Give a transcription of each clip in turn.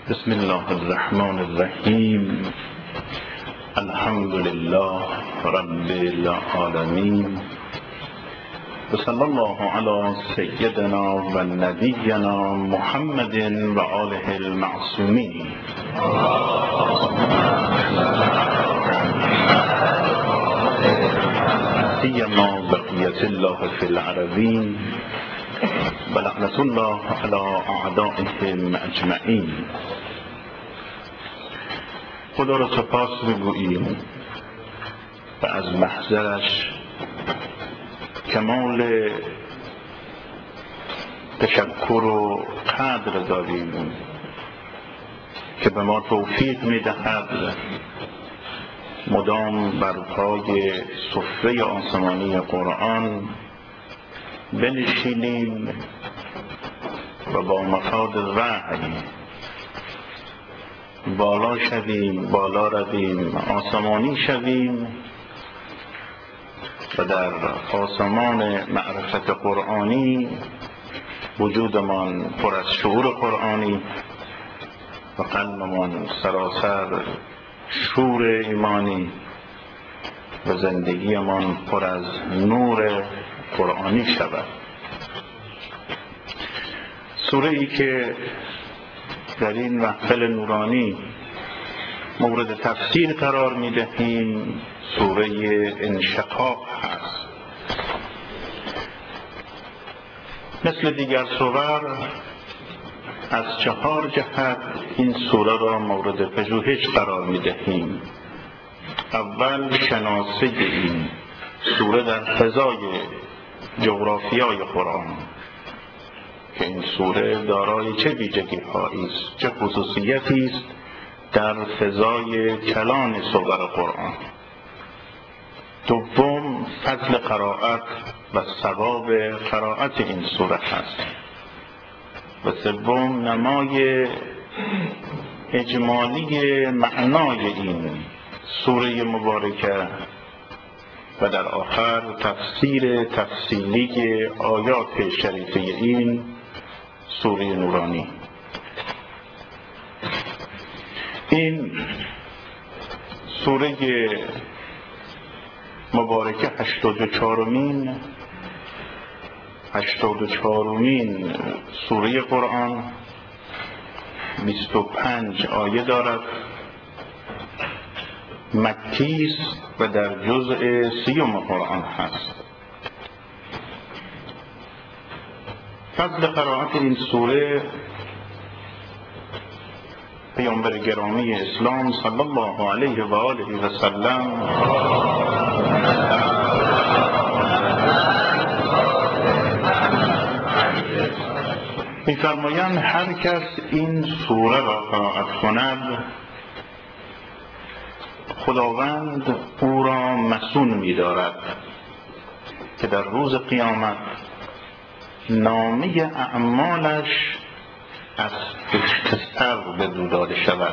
بسم الله الرحمن الرحیم. الحمد لله رب العالمین و صلی الله علی سیدنا و نبینا محمد و آله المعصومین. سیما بقیت الله فی العربین و لعنت الله علی اعدائهم اجمعین. خدا را سپاس بگوییم و از محضرش کمال تشکر و قدر داریم که به ما توفیق می‌دهد مدام بر پای سفره آسمانی قرآن بنشینیم و با مفاد وحی بالا شویم، بالا رویم، آسمانی شویم و در آسمان معرفت قرآنی وجودمان پر از شعور قرآنی و قلبمان سراسر شور ایمانی و زندگیمان پر از نور قرآنی شود. سوره ای که در این محفل نورانی مورد تفسیر قرار می دهیم سوره انشقاق هست. مثل دیگر سور از 4 جهت این سوره را مورد پژوهش قرار می دهیم. اول شناسه این سوره در فضای جغرافیای قرآن که این سوره دارای چه ویژگی هایی است، چه خصوصیتی است در فضای کلان سور قرآن. دوم فضل قرائت و ثواب قرائت این سوره هست. و سوم نمای اجمالی معنای این سوره مبارکه و در آخر تفسیر تفصیلی آیات شریفه این سوره نورانی. این سوره مبارکه 84مین سوره قرآن 25 آیه دارد. مکی است و در جزء 30 قرآن هست. فضل قرائت این سوره پیامبر گرامی اسلام صلی الله علیه و آله و سلم می‌فرمایند هر کس این سوره را قرائت کند خداوند او را مصون می‌دارد که در روز قیامت نامه اعمالش از پشت سر به او داده شود.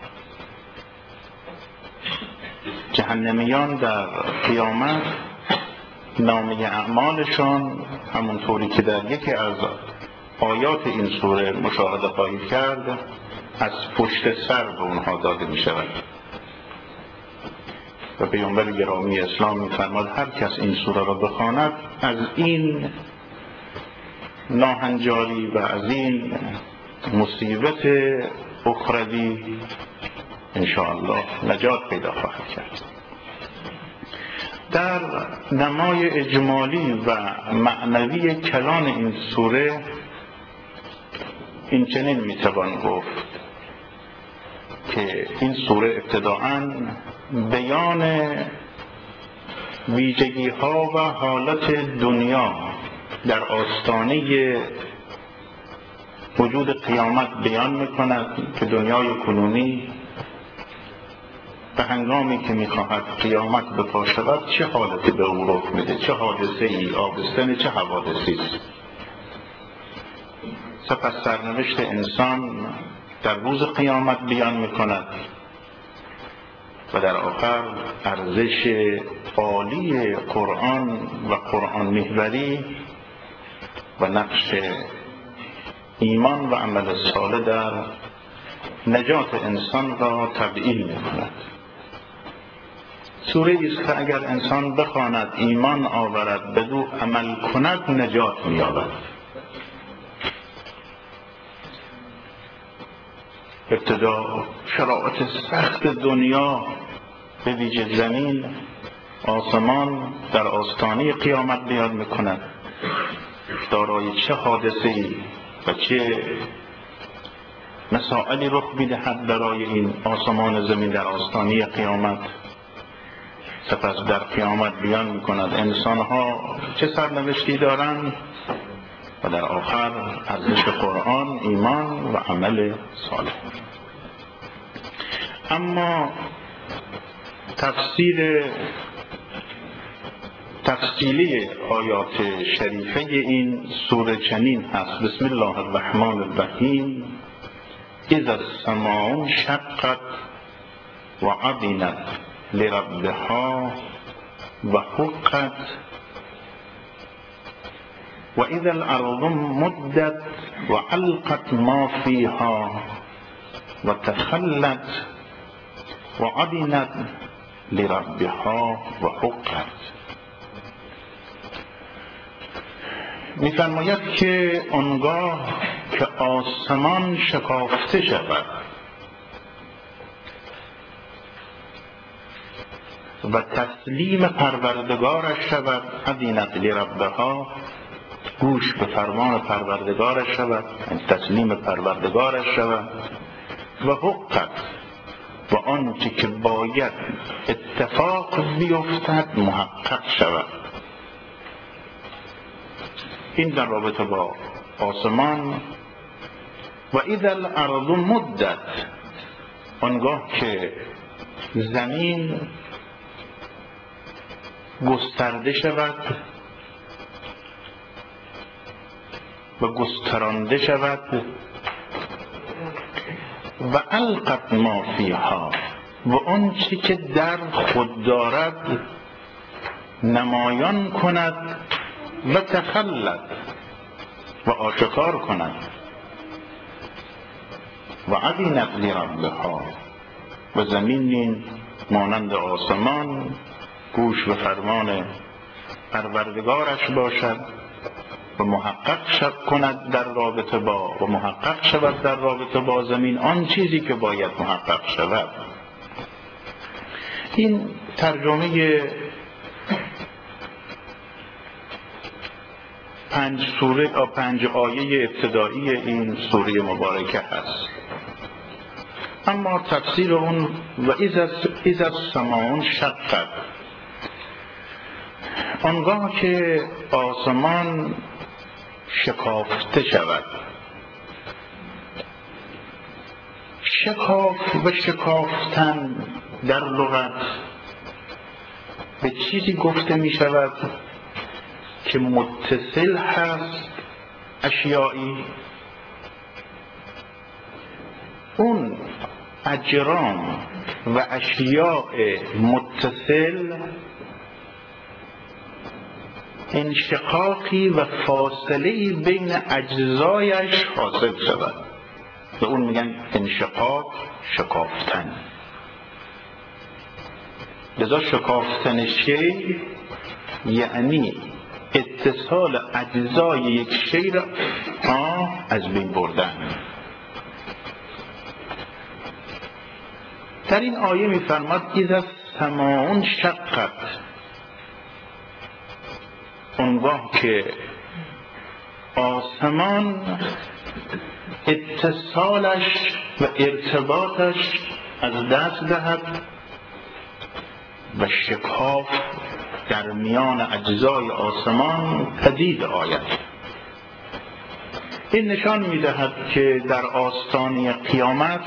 جهنمیان در قیامت نامه اعمالشان همونطوری که در یکی از آیات این سوره مشاهده خواهید کرد از پشت سر به اونها داده می شود. و پیامبر گرامی اسلام می‌فرماید هر کس این سوره را بخواند از این ناهنجاری و از این مصیبت اخروی انشاءالله نجات پیدا خواهد کرد. در نمای اجمالی و معنوی کلان این سوره این چنین میتوان گفت که این سوره ابتداءً بیان ویژگی ها و حالت دنیا در آستانه وجود قیامت بیان میکند که دنیای کنونی به هنگامی که میخواهد قیامت بپا شود چه حالتی به او رخ میده، چه حادثه ای آبستن چه حوادثی است. سپس سرنوشت انسان در روز قیامت بیان میکند و در آخر ارزش عالی قرآن و قرآن محوری و نقش ایمان و عمل صالح در نجات انسان را تبیین می‌کند. سوره است که اگر انسان بخواند ایمان آورد بدو عمل کند نجات می‌یابد. ابتدا شرایط سخت دنیا به ویژه زمین آسمان در آستانه قیامت بیان می‌کند. دارای چه حادثه‌ای و چه مسائلی رخ می‌دهد برای این آسمان زمین در آستانه قیامت. سپس در قیامت بیان می‌کند انسان‌ها چه سرنوشتی دارند و در آخر ارزش قرآن ایمان و عمل صالح. اما تفصیلی آیات شریفه این سوره چنین هست: بسم الله الرحمن الرحیم اذا السماء انشقت و اذنت لربها و حقت و اذا الارض مدت و القت ما فیها و تخلت و اذنت لربها و حقت. می‌فرماید که آنگاه که آسمان شکافته شود و تسلیم پروردگارش شود، اذنت لربها، گوش به فرمان پروردگارش شود، تسلیم پروردگارش شود، و حقت، و آنچه که باید اتفاق بیفتد محقق شود. این در رابطه با آسمان. و اذا الارض مدت، آنگاه که زمین گسترده شود و گسترانده شود، و القت ما فیها، و آنچه که در خود دارد نمایان کند، و تخلت، و آشکار کند، و اذنت لربها، و زمین مانند آسمان گوش به فرمان پروردگارش باشد و محقق کند در رابطه با و محقق شود در رابطه با زمین آن چیزی که باید محقق شود. این ترجمه 5 آیه ابتدایی این سوره مبارکه هست. اما تفسیر اون و اذا السماء انشقت، آنگاه که آسمان شکافته شود. شکاف و شکافتن در لغت به چیزی گفته می شود که متصل هست اشیایی، اون اجرام و اشیاء متصل انشقاقی و فاصله‌ای بین اجزایش حاصل شود، به اون میگن انشقاق، شکافتن. لذا شکافتن شی یعنی اتصال اجزای یک شی را از بین بردن. در این آیه می‌فرماد اذا السماء انشقت، آنگاه که آسمان اتصالش و ارتباطش از دست دهد و شکاف در میان اجزای آسمان پدید آید. این نشان می‌دهد که در آستانه قیامت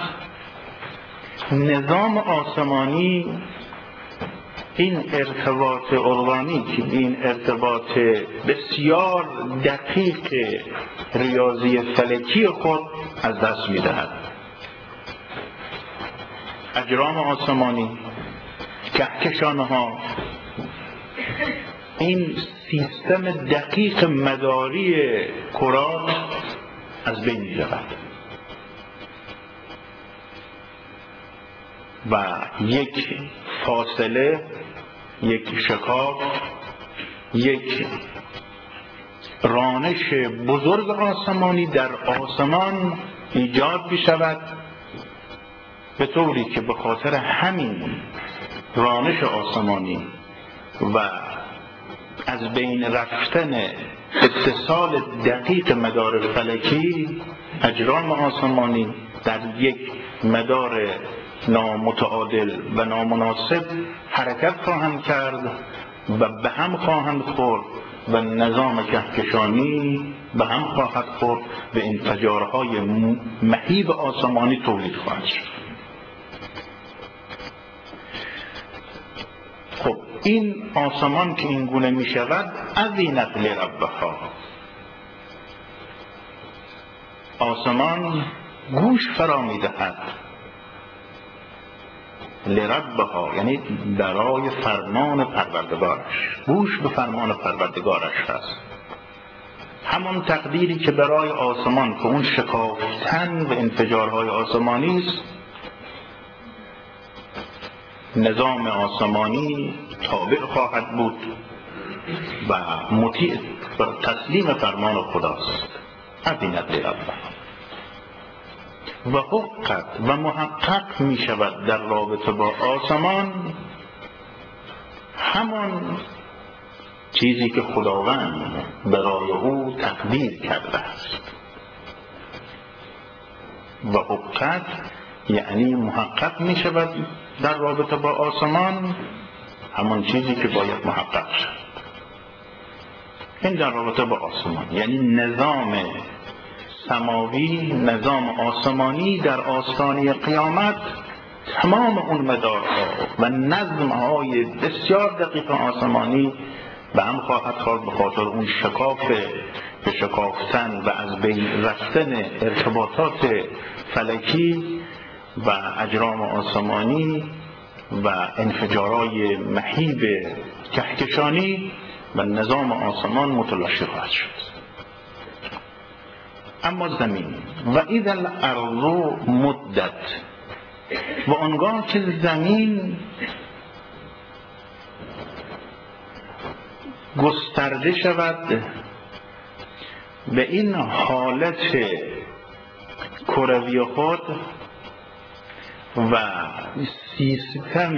نظام آسمانی، این ارتباط ارگانیک، این ارتباط بسیار دقیق ریاضی فلکی خود از دست می‌دهد. اجرام آسمانی، کهکشان‌ها، این سیستم دقیق مداری کرات از بین می‌رود. و یک فاصله، یک شکاف، یک رانش بزرگ آسمانی در آسمان ایجاد بشود، به طوری که به خاطر همین رانش آسمانی و از بین رفتن اتصال دقیق مدار فلکی، اجرام آسمانی در یک مدار نامتعادل و نامناسب حرکت خواهند کرد و به هم خواهند خورد و نظام کهکشانی به هم خواهد خورد و انفجارهای مهیب آسمانی تولید خواهد شد. خب این آسمان که این گونه می شود، اذینت لربها، آسمان گوش فرا می دهد، لربها یعنی برای فرمان پروردگارش، گوش به فرمان پروردگارش هست. همون تقدیری که برای آسمان که اون شکافتن و انفجارهای آسمانی است، نظام آسمانی تابع خواهد بود و مطیع و تسلیم فرمان خداست. اذینت لربها و حقت و محقق می شود در رابطه با آسمان همان چیزی که خداوند برای او تقدیر کرده است. و حقت یعنی محقق می شود در رابطه با آسمان همان چیزی که باید محقق شد. این در رابطه با آسمان یعنی نظام سماوی، نظام آسمانی در آستانه قیامت، تمام اون مدارها و نظمهای بسیار دقیق آسمانی به هم خواهد خورد به خاطر اون شکاف به شکافتن و از بین رفتن ارتباطات فلکی و اجرام آسمانی و انفجارهای مهیب کهکشانی و نظام آسمان متلاشی خواهد شد. اما زمین و اذا الارض مدت، و آنگاه که زمین گسترده شود به این حالت کروی خود و سیستم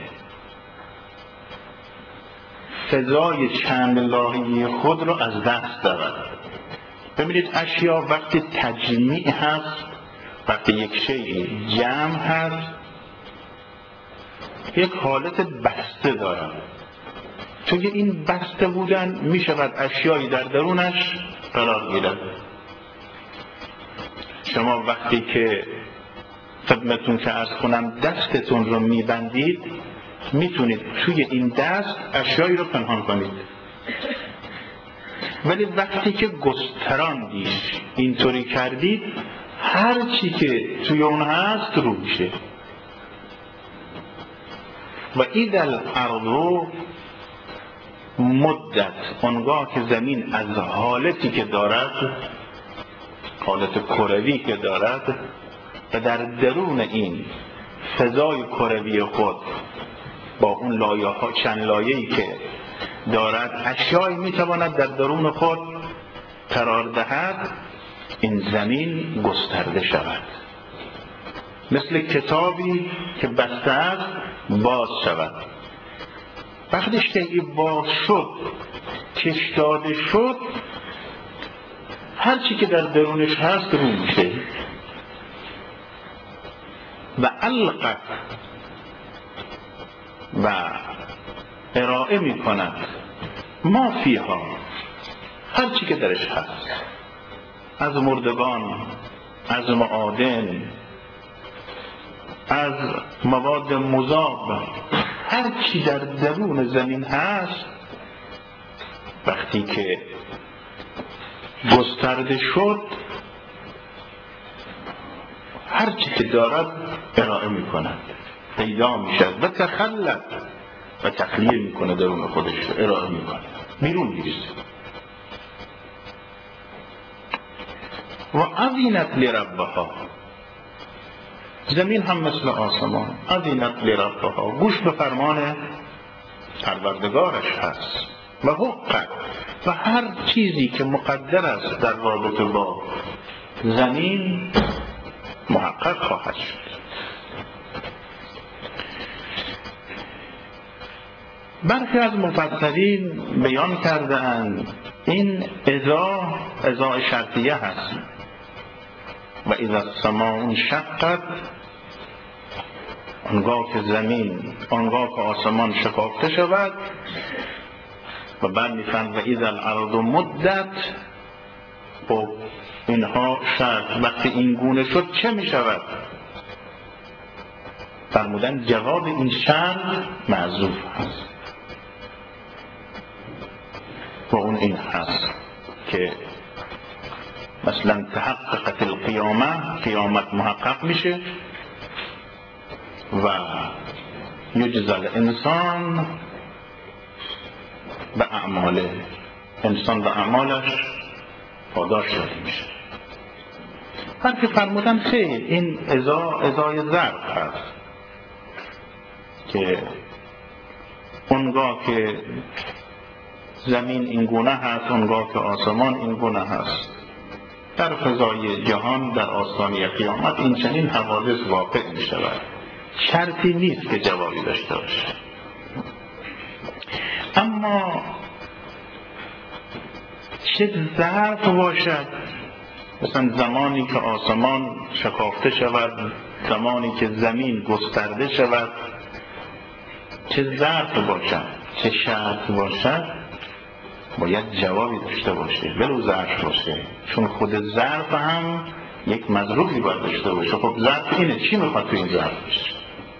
فضای چند لایه‌ای خود را از دست دارد. ببینید اشیا وقتی تجمیع هست، وقتی یک شیء جمع هست، یک حالت بسته دارد. چون این بسته بودن می شود اشیایی در درونش قرار گیرد. شما وقتی که خدمتون که عرض کنم دستتون رو می بندید، میتونید توی این دست اشیایی رو پنهان کنید، ولی وقتی که گستراندید اینطوری کردید، هر چی که توی اون هست رو میشه. و اذا الارض مدت، آنگاه که زمین از حالتی که دارد، حالت کروی که دارد و در درون این فضای کروی خود با اون لایه ها چند لایه‌ای که دارد اشیایی میتواند در درون خود قرار دهد، این زمین گسترده شود، مثل کتابی که بسته است باز شود. وقتی شیئی باز شد، کش داده شد، هر چی که در درونش هست رو میشه. و القت و ارائه می کند ما فیها، هر چی که درش هست، از مردگان، از معادن، از مواد مذاب، هر چی در درون زمین هست، وقتی که گسترده شد، هر چی که دارد ارائه می کند، پیدا می شد و تخلق و تخلیه می کنه، درون خودش ارائه می کنه، بیرون میریزه. و اذینت لربها، زمین هم مثل آسمان، اذینت لربها، گوش به فرمان پروردگارش هست و حقت، و هر چیزی که مقدر است در رابطه با زمین محقق خواهد شد. برخی از مفسرین بیان کرده‌اند این اذا شرطیه هست و اذا السماء انشقت، آنگاه که آسمان شکافته شود، و بعد میفرماید و اذا الارض مدت. خب اینها شرط، وقتی این گونه شد چه میشود؟ فرمودن جواب این شرط محذوف هست و اون این هست که مثلا تحققت القیامه، قیامت محقق میشه و یجزی الانسان به اعماله، انسان به اعمالش پاداش داده میشه. بلکه فرمودن خیر، این ازای ظرف هست که اونگاه که زمین این گونه هست، اونگاه که آسمان این گونه هست، در فضای جهان در آستانه قیامت این چنین حوادث واقع می شود. شرطی نیست که جوابی داشته باشه. اما چه ظرف باشد، مثلا زمانی که آسمان شکافته شود، زمانی که زمین گسترده شود، چه ظرف باشد، چه شرط باشد، باید جوابی داشته باشه، ولو ظرف باشه، چون خود ظرف هم یک مظروفی باید داشته باشه. خب ظرف اینه، چی میخواد تو این ظرف باشه؟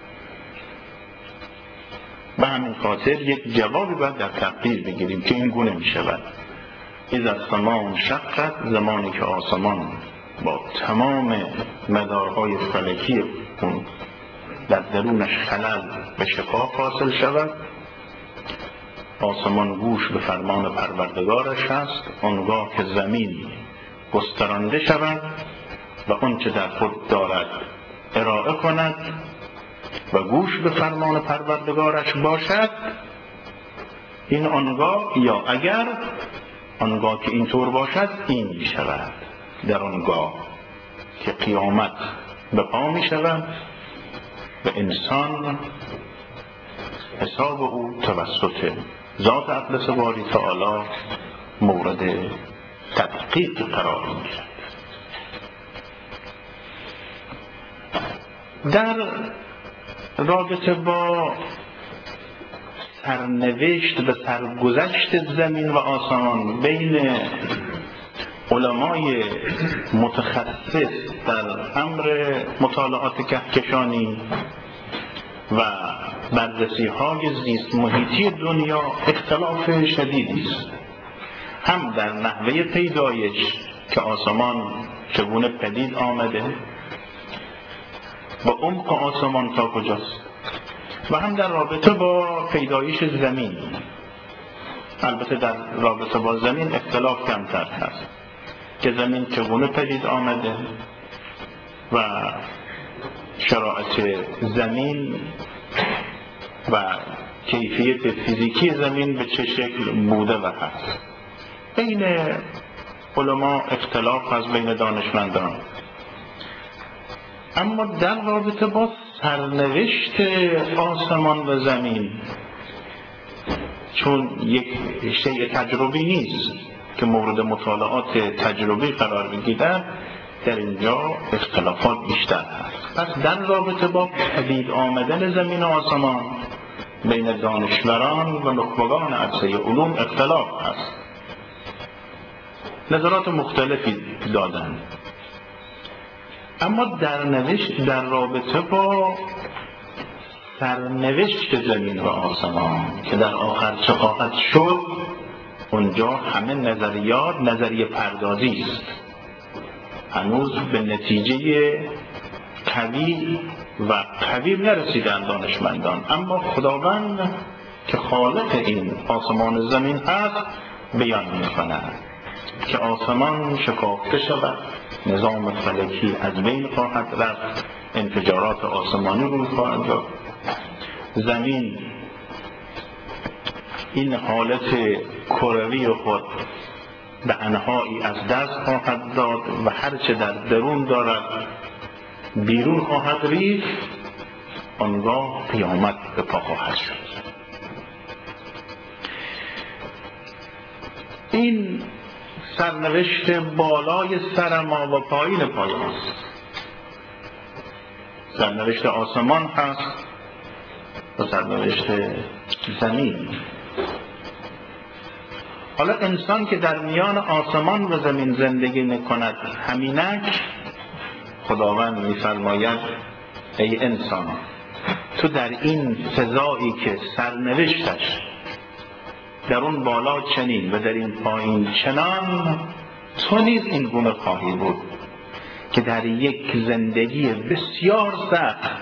به همین خاطر یک جوابی باید در تقدیر بگیریم که این گونه میشود. اذا السماء انشقت، زمانی که آسمان با تمام مدارهای فلکی اون در درونش خلل به شکاف حاصل شود، آسمان گوش به فرمان پروردگارش هست، آنگاه که زمین گسترانده شود و آنچه در خود دارد ارائه کند و گوش به فرمان پروردگارش باشد، این آنگاه، یا اگر آنگاه که اینطور باشد، این می شود در آنگاه که قیامت به پا می شود و انسان حساب او توسط ذات اقدس باری تعالی مورد تدقیق قرار می گیرد. در رابطه با سرنوشت و سرگذشت زمین و آسمان بین علمای متخصص در امر مطالعات کهکشانی و بررسی های زیست محیطی دنیا اختلاف شدیدی است، هم در نحوه پیدایش که آسمان چگونه پدید آمده و عمق آسمان تا کجاست، و هم در رابطه با پیدایش زمین. البته در رابطه با زمین اختلاف کمتر هست که زمین چگونه پدید آمده و شرایط زمین و کیفیت فیزیکی زمین به چه شکل بوده و هست. بین علما اختلاف هست، بین دانشمندان. اما در رابطه با سرنوشت آسمان و زمین، چون یک شیء تجربی نیست که مورد مطالعات تجربی قرار بگیرد، در اینجا اختلافات بیشتر هست. پس در رابطه با پدید آمدن زمین و آسمان بین دانشوران و نخبگان عرصه علوم اختلاف هست، نظرات مختلفی دادند. اما در رابطه با سرنوشت زمین و آسمان که در آخر چه خواهد شد، اونجا همه نظریه پردازی است. هنوز به نتیجه قوی نرسیدن دانشمندان، اما خداوند که خالق این آسمان و زمین هست بیان می‌کند که آسمان شکافته شود، نظام فلکی از بین خواهد رفت، انفجارات آسمانی روی خواهد داد، زمین این حالت کروی خود به انحایی از دست خواهد داد و هرچه در درون دارد بیرون خواهد ریخت، آنگاه قیامت به پا خواهد شد. این سرنوشت بالای سر ما و پایین پای ماست. سرنوشت آسمان هست و سرنوشت زمین. حالا انسان که در میان آسمان و زمین زندگی میکند، همینک خداوند میفرماید ای انسان، تو در این فضایی که سرنوشتش در اون بالا چنین و در این پایین چنان، تو نیز این گونه خواهی بود که در یک زندگی بسیار سخت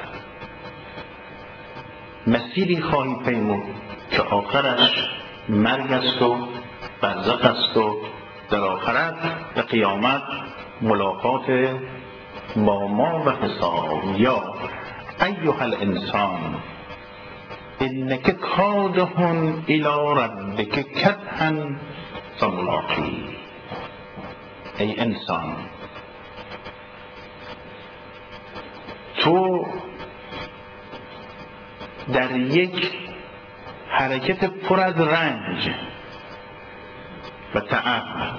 مسیری خواهی پیمود که آخرش مرگ است و برزخ است و در آخرت و قیامت ملاقات با ما و حساب. یا ایها الانسان انک کادح الی ربک کدحا فملاقیه. ای انسان، تو در یک حرکت پر از رنج و تعب،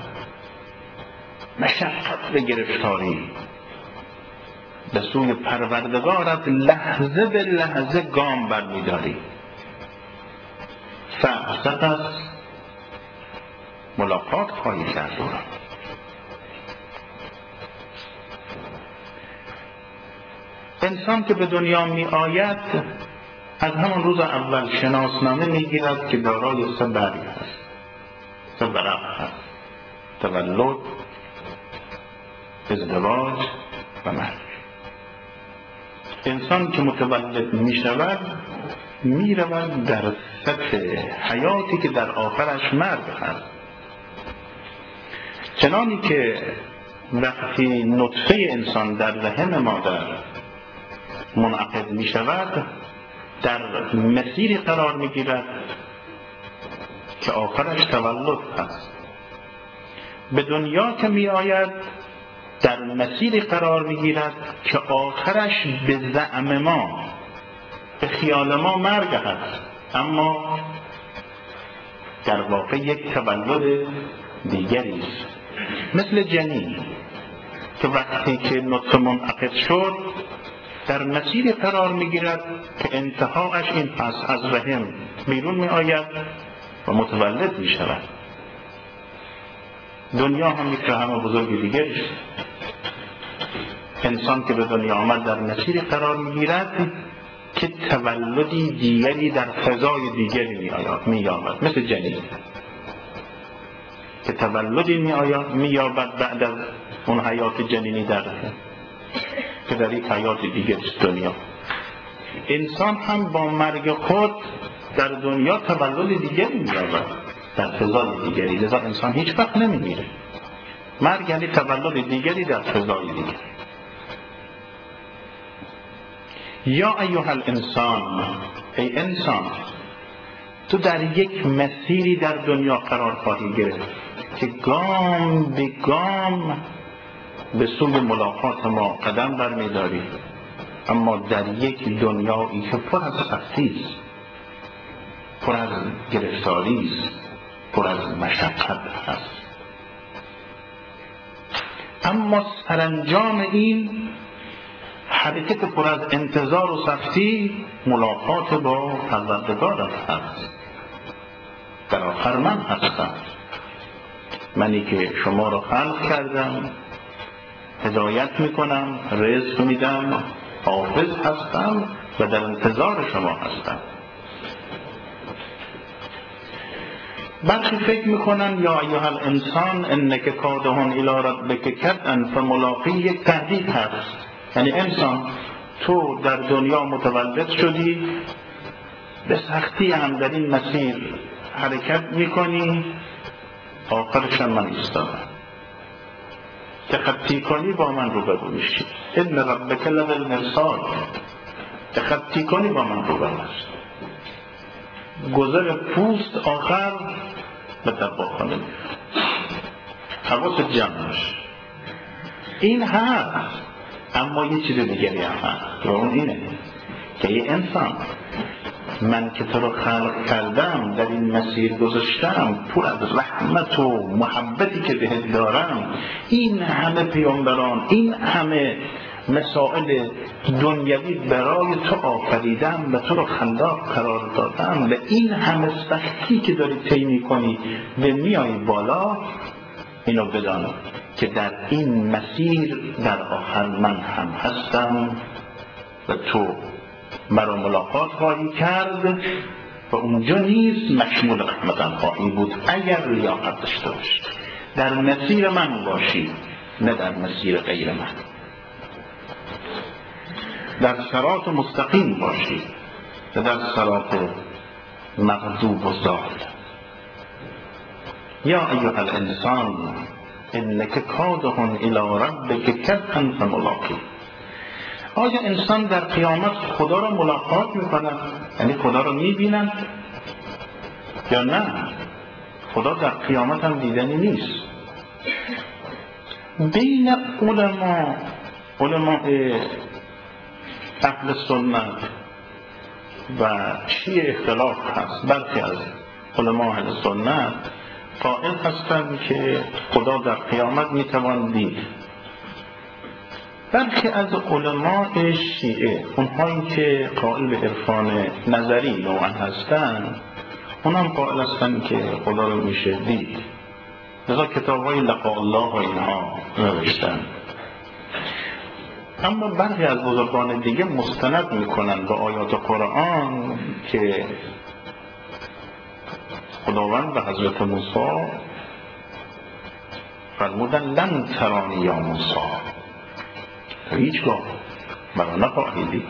مشقت و گرفتاری به سوی پروردگارت لحظه به لحظه گام برمی‌داری. فقط ملاقات خواهی کرد. انسان که به دنیا می آید از همان روز اول شناسنامه می گیرد که دارای سه برگ هست، سه ورق هست: تولد، ازدواج و مرگ. انسان که متولد می شود می رود در سطح حیاتی که در آخرش مرگ هست. چنانی که وقتی نطفه انسان در رحم مادر منعقد می شود، در مسیری قرار می گیرد که آخرش تولد هست. به دنیا که می آید در مسیری قرار می گیرد که آخرش به زعم ما، به خیال ما مرگ هست، اما در واقع یک تولد دیگری است. مثل جنین که وقتی که نطفه منعقد شد در مسیری قرار می گیرد که انتهاش این پس از رحم بیرون می آید و متولد می شود. دنیا هم یک رحم بزرگ دیگری است. انسان که به دنیا آمد در مسیری قرار می گیرد که تولدی دیگری در فضای دیگری می یابد، مثل جنین که تولدی می یابد بعد از اون حیات جنینی در رحم که در یک حیات دیگر است دنیا. انسان هم با مرگ خود در دنیا تولد دیگری می‌یابد در فضای دیگری، لذا انسان هیچ وقت نمی‌میره. مرگ یعنی تولد دیگری در فضای دیگر. یا ایها الانسان، ای انسان، تو در یک مسیری در دنیا قرار خواهی گرفت که گام به گام به سوی ملاقات ما قدم برمی‌داری، اما در یک دنیایی که پر از سختی است، پر از گرفتاری است، پر از مشقت است. اما سرانجام این حرکت پر از انتظار و سختی ملاقات با پروردگارت هست. در آخر من هستم، منی که شما را خلق کردم، هدایت میکنم، رزق میدم، حافظ هستم و در انتظار شما هستم. برخی فکر میکنن یا ایها الانسان انک کادح الی ربک کدحا فملاقیه یک تهدید هست. یعنی انسان تو در دنیا متولد شدی، به سختی هم در این مسیر حرکت میکنی، آخرش هم من ایستادم. تخطی کنی با من روبرو میشی. ان ربک لبالمرصاد. تخطی کنی با من روبرو هست. گذر پوست آخر به دباخانه میره. حواست جمع باشه. این هست، اما یه چیز دیگری هم هست و اون اینه که یه انسان، من که تو رو خلق کردم، در این مسیر گذاشتم، پر از رحمت و محبتی که بهت دارم، این همه پیامبران، این همه مسائل دنیوی برای تو آفریدم و تو رو خلاق قرار دادم، و این همه سختی که داری طی می‌کنی و میای بالا، اینو بدان که در این مسیر در آخر من هم هستم و تو مرا ملاقات خواهی کرد و اونجا نیز مشمول رحمتم خواهی بود اگر لیاقت داشته باشی. در مسیر من باشی، نه در مسیر غیر من. در صراط مستقیم باشی، نه در صراط مغضوب و ضال. یا ایها الانسان انک کادح الی ربک کدحا فملاقیه. آیا انسان در قیامت خدا را ملاقات میکنه؟ یعنی خدا را میبینن یا نه؟ خدا در قیامت هم دیدنی نیست. بین علماء اهل سنت و شیعه اختلاف هست. برخی از علماء اهل سنت قائل هستند که خدا در قیامت میتوان دید. برخی از علماء شیعه، اونهایی که قائل به عرفان نظری نوعا هستند، اونم قائل هستند که خدا رو میشه دید. لذا کتاب‌های لقاء الله و اینها نوشتن. اما برخی از بزرگان دیگه مستند میکنن به آیات قرآن که خداوند به حضرت موسی فرمودن لن ترانی یا موسی، هیچگاه مرا نخواهی دید.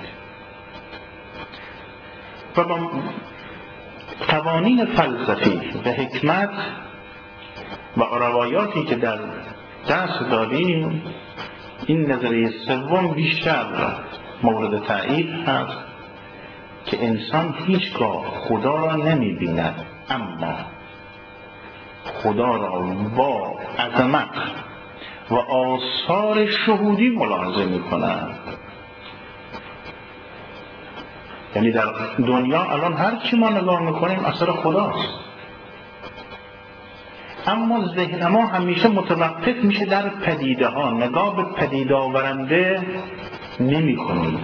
و با قوانین فلسفی و حکمت و روایاتی که در دست داریم، این نظریه سوم بیشتر مورد تأیید هست که انسان هیچگاه خدا را نمی بیند، اما خدا را با عظمت و آثار شهودی ملاحظه می کند. یعنی در دنیا الان هر چی ما نگاه میکنیم اثر خداست، اما ذهن ما همیشه متوقف میشه در پدیده ها، نگاه به پدیده آورنده نمی کنیم.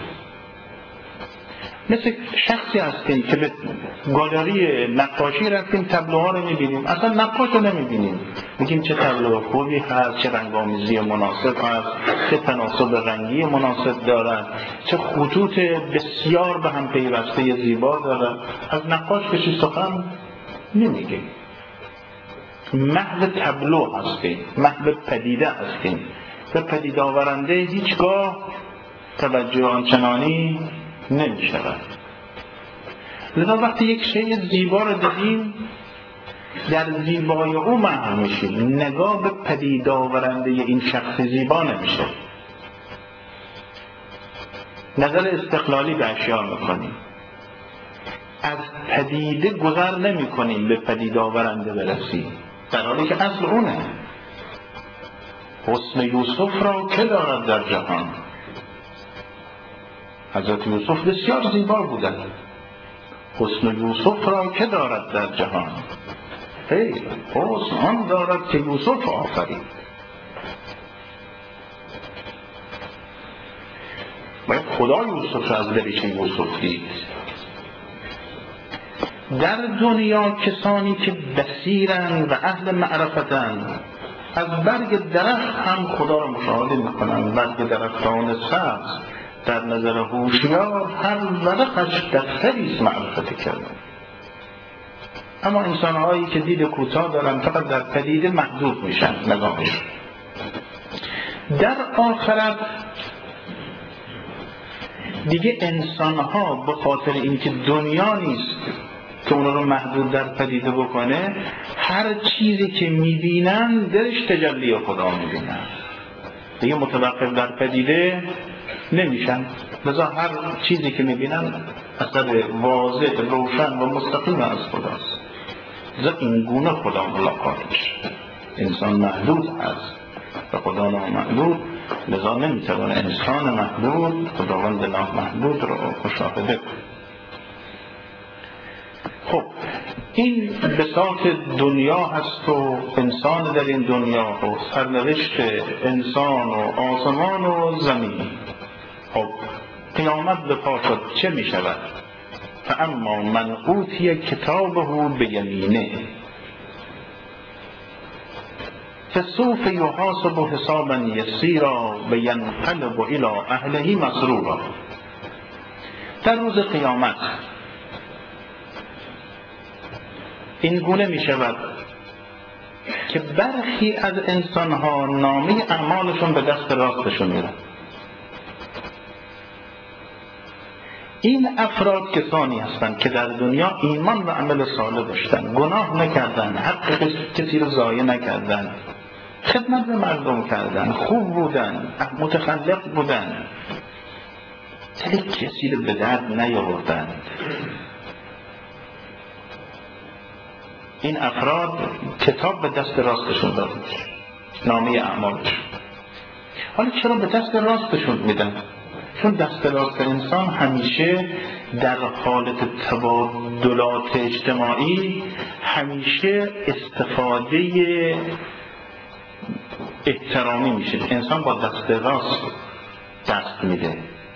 مثل شخصی هستیم که به گالری نقاشی رفتیم، تابلوها رو میبینیم، اصلا نقاش رو نمیبینیم، میگیم چه تابلو خوبی هست، چه رنگ‌آمیزی مناسب هست، چه تناسب رنگی مناسب دارد، چه خطوط بسیار به هم پیوسته زیبا دارد. از نقاش کسی سخن نمیگیم، محو تابلو هستیم، محو پدیده هستیم. به پدیده آورنده هیچگاه توجه آنچنانی نمی شود. لذا وقتی یک شیء زیبا رو دیدیم، در زیبای او محو میشیم، نگاه به پدیده آورنده این شخص زیبا نمیشه. نظر استقلالی به اشیاء میکنیم، از پدیده گذر نمی کنیم به پدیده آورنده برسیم، در حالی که اصل اونه. حسن یوسف را که دارد در جهان؟ حضرت یوسف بسیار زیبا بودند. حسن یوسف را که دارد در جهان؟ خیر، حسن آن دارد که یوسف آفرید. باید خدا یوسف را از دریچه یوسف دید. در دنیا کسانی که بصیرند و اهل معرفتند، از برگ درخت هم خدا را مشاهده میکنند. برگ درختان سبز در نظر هوشیار هر ورقش دفتری است معرفت کردن. اما انسانهایی که دید کوتاه دارن فقط در پدیده محدود میشن نگاهش. در آخرت دیگه انسانها به خاطر اینکه دنیا نیست که اونا رو محدود در پدیده بکنه، هر چیزی که میبینن درش تجلی خدا میبینن، دیگه متوقف در پدیده نمیشن. لذا هر چیزی که میبینن اثر واضح روشن و مستقیم از خداست. لذا این گونه خدا ملاقاتش، انسان محدود هست و خدا نامحدود، لذا نمیتونه انسان محدود خداوند نامحدود رو مشاهده کنه. خب این بساط دنیا هست و انسان در این دنیا و سرنوشت انسان و آسمان و زمین. خب قیامت به پا شد چه می شود؟ فاما من اوتی کتابه بیمینه فسوف یحاسب حسابا یسیرا و ینقلب الی اهله مسرورا. در روز قیامت این گونه می شود که برخی از انسانها نامه اعمالشون به دست راستشون میره. این افراد کسانی هستند که در دنیا ایمان و عمل صالح داشتن، گناه نکردن، حق کسی رو ضایع نکردن، خدمت به مردم کردن، خوب بودن، متخلق بودن، ولی کسی رو به درد نیاوردن. این افراد کتاب به دست راستشون داده میشه، نامه اعمالشون. حالا چرا به دست راستشون میدن؟ چون دست راست انسان همیشه در حالت تبادلات اجتماعی همیشه استفاده احترامی میشه. انسان با دست راست دست میده،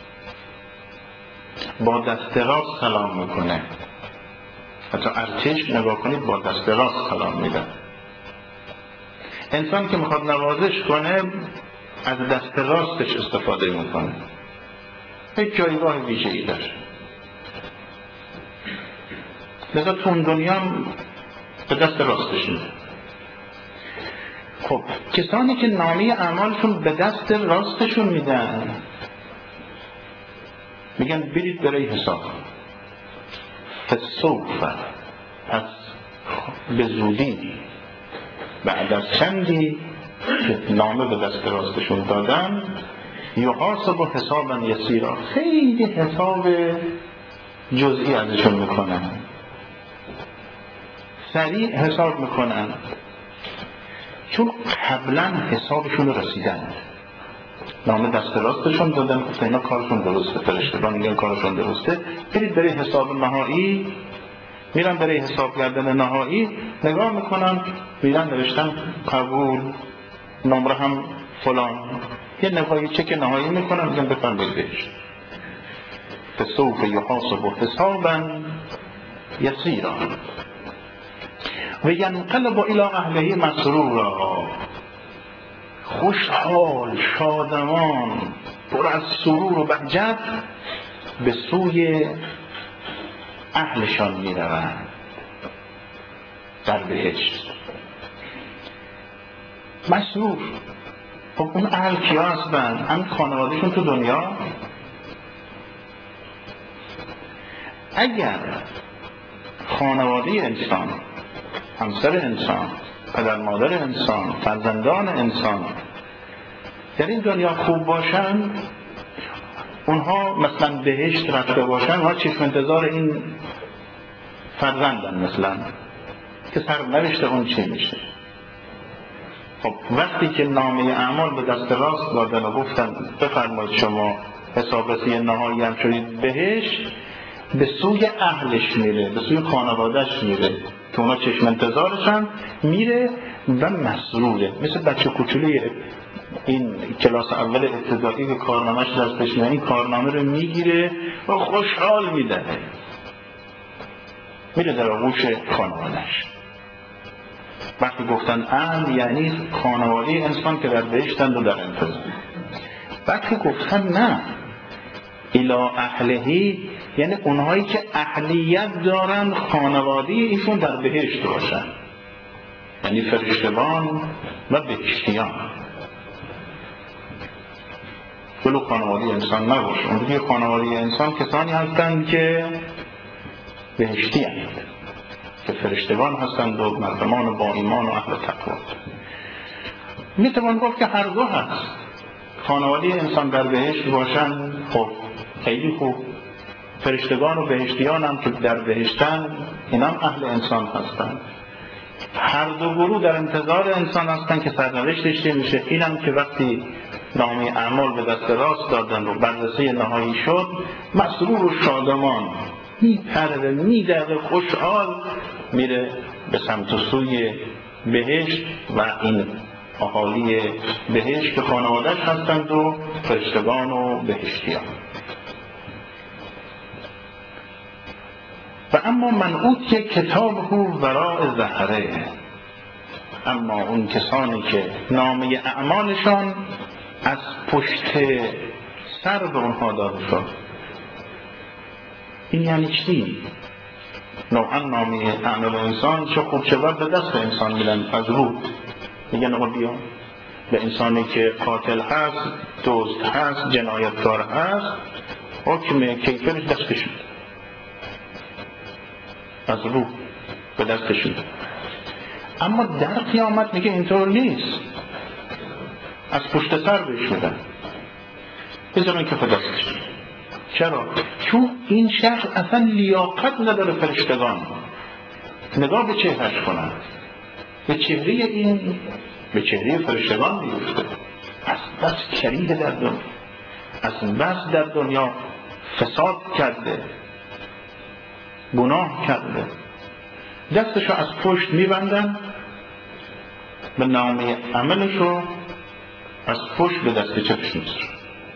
با دست راست سلام میکنه. حتی ارتش نگاه کنید با دست راست سلام میده. انسان که میخواد نوازش کنه از دست راستش استفاده میکنه، یک جایگاه ویژه‌ای داره. لذا تو اون دنیا به دست راستش میده. خب کسانی که نامه اعمالشون به دست راستشون میدن، میگن برید برای حساب. فسوف، پس به زودی بعد از چندی که نامه به دست راستشون دادن، یحاسب حسابا یسیرا، خیلی حساب جزئی ازشون میکنن، سریع حساب میکنن، چون قبلا حسابشون رسیدن. نامه دست راستشون دادن، گفتن اینا کارشون درسته، فرشتگان میگن کارشون درسته، برید برای حساب نهایی. میرن برای حساب کردن نهایی، نگاه میکنن، میرن نوشتن قبول، نمره هم فلان، یه نگاهی چک نهایی میکنن، میگن بفرمایید بهش. فسوف یحاسب حسابا یسیرا و ینقلب الی اهله مسرورا، خوشحال، شادمان، پر از سرور و بهجت به سوی اهلشان میروند در بهشت. مسرور. خب اون اهل کیا هستن؟ هم خانوادهشون تو دنیا. اگر خانواده انسان، همسر انسان، پدر مادر انسان، فرزندان انسان در این دنیا خوب باشن، اونها مثلا بهشت رفته باشن، اونها چشم انتظار این فرزندن مثلا که سرنوشت اون چی میشه. خب وقتی که نامه اعمال به دست راست دادن و گفتن بفرمایید شما حسابرسی نهایی هم شدید بهشت، به سوی اهلش میره، به سوی خانوادهش میره که اونا چشم انتظارشن، میره و مسروره. مثل بچه کوچولی این کلاس اول ابتدایی که کارنامه‌اش دستش میاد، این کارنامه رو میگیره و خوشحال میده، میره در آغوش خانوادهش. وقتی گفتن اهل یعنی خانواده انسان که در بهشتند و در انتظار. وقتی گفتن نه الی اهلهی یعنی اونهایی که اهلیت دارن خانواده ایشون در بهشت باشن، یعنی فرشتگان و بهشتیان. جلو خانواده انسان نباشه. اون دیگه خانواده انسان کسانی هستند که بهشتی هستند. که فرشتگان هستند و مردمان با ایمان و اهل تقوا. میتوان گفت که هر دو هست. خانواده انسان در بهشت باشن، خب خیلی خوب. فرشتگان و بهشتیان هم که در بهشتن، اینا هم اهل انسان هستند. هر دو گروه در انتظار انسان هستند که سرنوشتش چه میشه. اینم که وقتی نامه اعمال به دست راست دادن و بررسی نهایی شد، مسرور و شادمان میپره، میدوه، خوشحال میره به سمت و سوی بهشت و این اهالی بهشت که خانواده‌اش هستند و فرشتگان و بهشتیان. و اما من اوتی کتابه وراء ظهره، اما اون کسانی که نامه اعمالشان از پشت سر به اونها داده شد. این یعنی چی؟ نوعا نامه اعمال انسان چه خوب چه بد به دست انسان میدن از رو. میگن آقا بیا به انسانی که قاتل هست، دزد هست، جنایتکار هست، حکم کیفرش دستشون، از رو به دستشون. اما در قیامت میگه اینطور نیست، از پشت سر بهش میدن، بذارن که به دستشون. چرا؟ چون این شخص اصلا لیاقت نداره فرشتگان نگاه به چهرش کنن، به چهره این، به چهره فرشتگان بیفته. از بس کریده در دنیا، از بس در دنیا فساد کرده، گناه کرده، دستشو از پشت میبندن، به نامه عملشو از پشت به دست چپش میذارن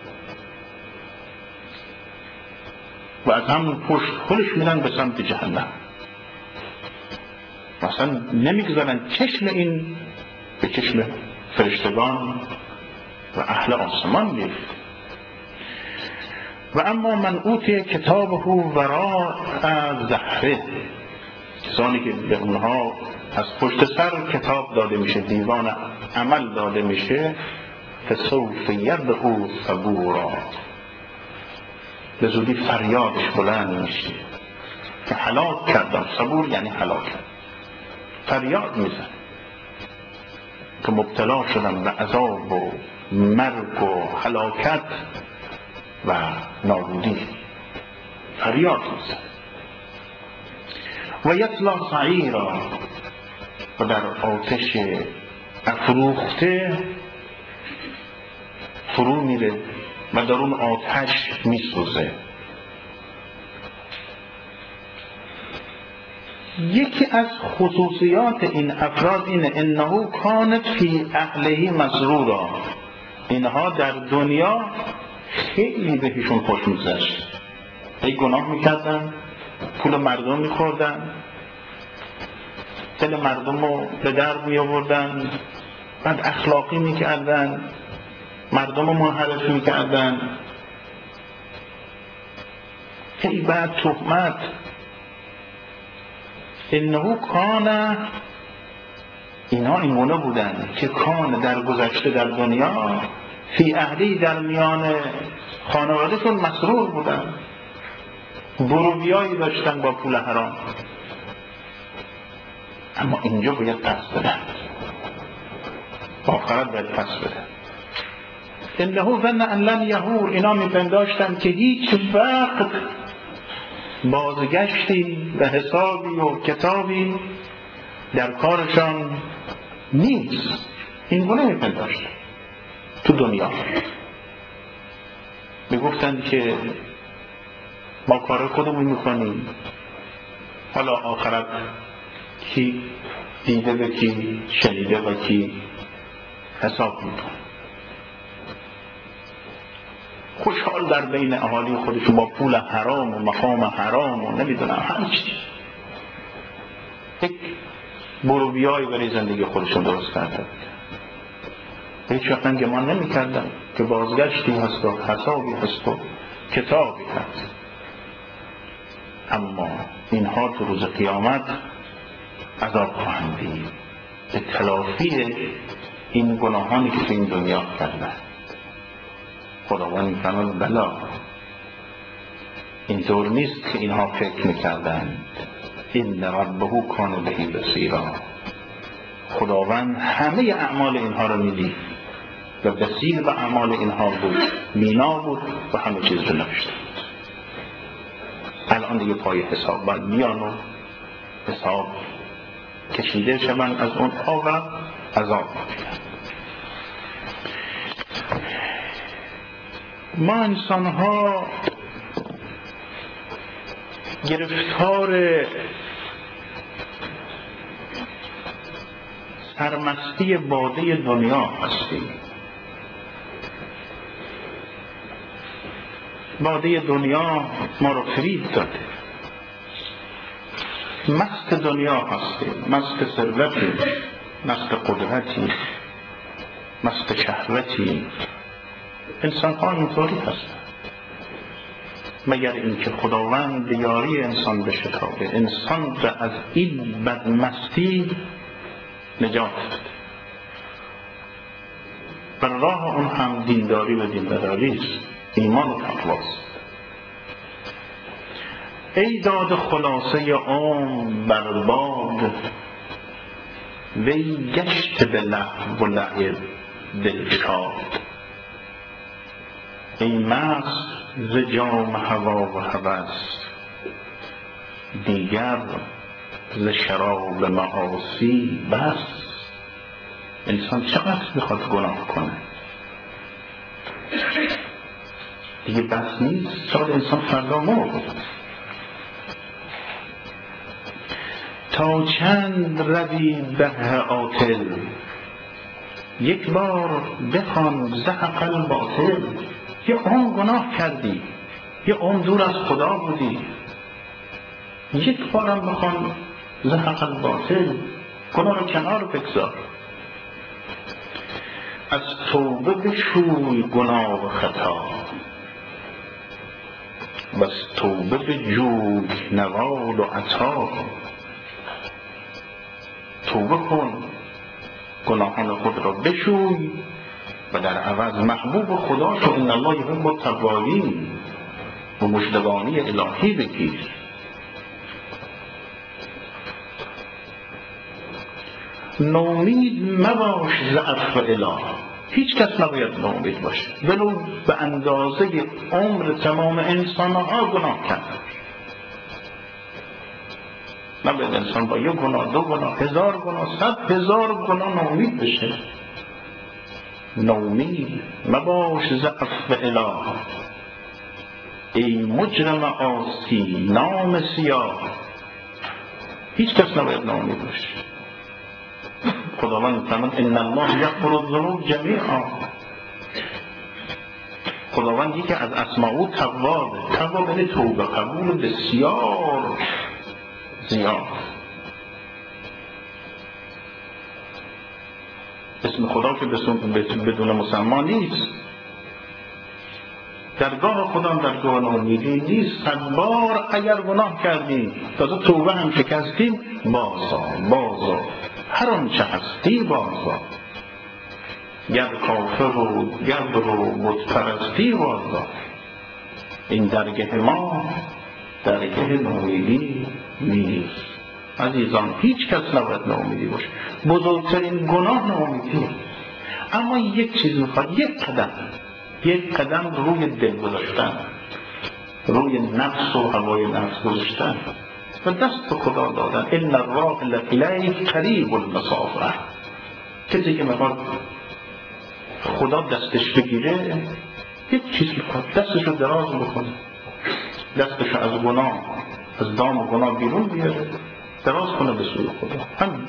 و از همون پشت خودش میدن به سمت جهنم. مثلا نمیگذارن چشم این به چشم فرشتگان و اهل آسمان بیفته. و اما من اوتی کتابه وراء ظهره، کسانی که به اونها از پشت سر کتاب داده میشه، دیوان عمل داده میشه، فسوف یدعو ثبورا، به زودی فریادش بلند میشه که هلاک کردم. صبور یعنی هلاک، فریاد میزن که مبتلا شدم به عذاب و مرگ و هلاکت و نابودی، فریاد میزن. و یصلی سعیرا، و در آتش افروخته فرو میره و در اون آتش میسوزه. یکی از خصوصیات این افراد اینه انه کانت فی اهله مسرورا، اینها در دنیا خیلی بهشون خوش میگذشت، ای گناه میکردن، پول مردم میخوردن، دل مردم رو به درد میآوردن، بد اخلاقی میکردن، مردم رو منحرف میکردن، غیبت، تهمت. انه کان، اینا اینگونه بودن که کان در گذشته در دنیا فی اهلی، در میان خانوادهشون مسرور بودن، برویایی داشتن با پول حرام. اما اینجا باید پس بدن، آخرت باید پس بدن. انه ظن ان لن یحور، اینا میپنداشتن که هیچ وقت بازگشتی و حسابی و کتابی در کارشان نیست. این گونه میپنداشتن تو دنیا، میگفتن که ما کار خودمون میکنیم، حالا آخرت کی دیده به کی، شنیده و کی حساب میکنه. خوشحال در بین اهالی خودشون با پول حرام و مقام حرام و نمیدونم همچی، یک بروبیایی برای زندگی خودشون درست کرده. هیچ وقت گمان نمی‌کردن که بازگشتی هست و حسابی هست و کتابی هست. اما اینها تو روز قیامت عذاب خواهند دید به تلافی این گناهانی که تو این دنیا کردن. خداوند می‌فرماید بلا، اینطور نیست که اینها فکر می‌کردند. ان ربه کان به بصیرا. خداوند همه اعمال اینها رو میدید و بصیر به اعمال اینها بود، بینا بود و همه چیز رو نوشته بود. الان دیگه پای حساب باید بیان و حساب کشیده شوند از اون و عذاب ببینند. ما انسان ها گرفتار سرمستی باده دنیا هستیم. باده دنیا ما رو فریب داده، مست دنیا هستیم، مست ثروتی، مست قدرتی، مست شهوتی. انسان ها اینطوری هستند، مگر اینکه خداوند یاری انسان بشتابه، انسان را از این بدمستی نجات بده. بر راه اون هم دینداری و دینبداری است، ایمان و تقواست. ای داد خلاصه عمر بر باد، وی گشت به لهو و لعب دلشاد. ای مست ز جام هوا و هوس، دیگر ز شراب معاصی بس. انسان چقدر میخواد گناه کنه دیگه بس نیست، شاید انسان فردا مرد. تا چند روی به عاطل، یک بار بخوان زحق الباطل. یه عمر گناه کردی، یه عمر دور از خدا بودی، یک بارم بخوان زحق الباطل، گناه رو کنار بگذار. از توبه بشوی گناه و خطا، و از توبه بجوی نوال و عطا. توبه کن، گناهان خود را بشوی و در عوض محبوب خدا شو. ان الله یحب التوابین، و مژدگانی الهی بگیر. نومید مباش ز عفو اله، هیچ کس نباید نومید باشه، ولو به اندازه عمر تمام انسان ها گناه کرد. نباید انسان با یک گناه، دو گناه، 1000 گناه، 100,000 گناه نومید بشه. نومید مباش ز عفو اله، ای مجرم عاصی نام سیاه. هیچ کس نباید نومید باشه. خداوند فرمود ان الله یغفر الذنوب جمیعا. خداوند یکی از اسماء او توابه. تواب یعنی توبه قبول بسیار زیاد. اسم خدا که بدون مسما نیست. درگاه خدا درگاه ناامیدی نیست. 100 بار اگر گناه کردی تازه توبه هم شکستیم، بازا هر آنچه هستی بازا. گر کافر و گبر و بت پرستی بازا. این درگه ما درگه ناامیدی نیست. عزیزان هیچ کس نباید ناامیدی باشه. بزرگترین گناه ناامیدی. اما یک چیز میخواد، یک قدم روی دل گذاشتن، روی نفس و هوای نفس گذاشتن و دست به خدا دادن. ان الراحل الیه قریب المصافحه. کسی که میخواد خدا دستش بگیره، یک چیز میخواد، دستش رو دراز بکنه، دستش رو از گناه، از دام گناه بیرون بیاره، دراز کنه به سوی خدا. همین.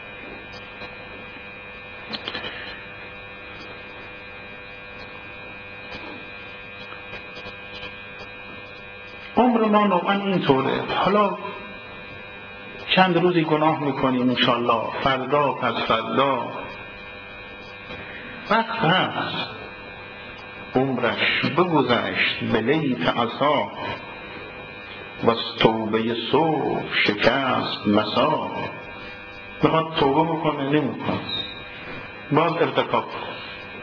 عمر ما نوعا اینطوره. حالا چند روزی گناه میکنیم انشالله، فردا پس فردا وقت هست عمرش بگذشت به لیت عصا، و از توبه صبح شکست مسا. میخواد توبه بکنه نمیکنه، باز ارتکاب کنه.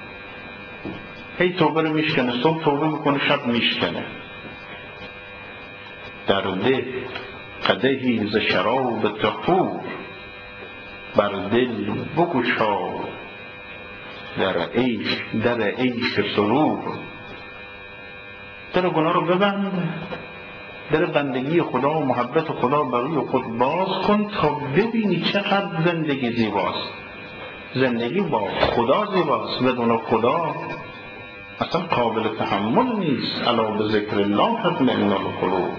هی توبه رو میشکنه، صبح توبه میکنه، شب میشکنه. در ده قدحی ز شراب طهور، بر دل بگشا در عیش سرور. در گناه رو ببند، در بندگی خدا و محبت خدا برای خود باز کن تا ببینی چقدر زندگی زیباست. زندگی با خدا زیباست، بدون خدا اصلا قابل تحمل نیست. الا به ذکر الله تطمئن القلوب.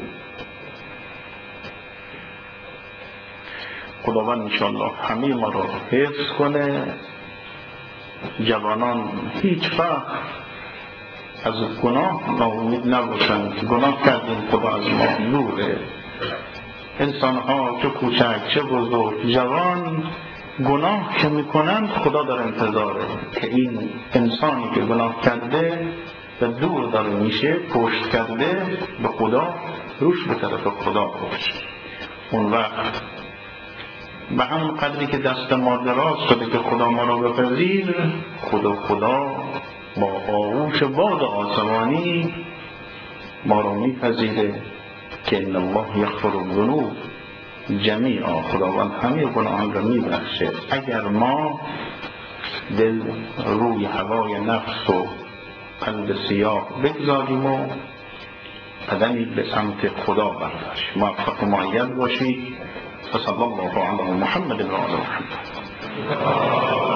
خداوند انشاءالله همه ما را حفظ کنه. جوانان هیچ وقت از گناه ناامید نباشند که گناه کردیم خدا از ما دوره. انسان ها چه کوچک چه بزرگ، جوان گناه که میکنند خدا در انتظاره که این انسانی که گناه کرده و دور داره میشه، پشت کرده به خدا، روش به طرف خدا باشه. اون وقت به همون قدری که دست ما دراز شده که خدا ما را بپذیر، خدا با آغوش باد آسمانی ما را میپذیره که ان الله یغفر الذنوب جمیعا. خداوند همه گناهان را میبخشه اگر ما دل روی هوای نفس و قلب سیاه بگذاریم و قدمی به سمت خدا برداشت. موفق و مؤید باشید. صلی الله علی محمد و آل محمد.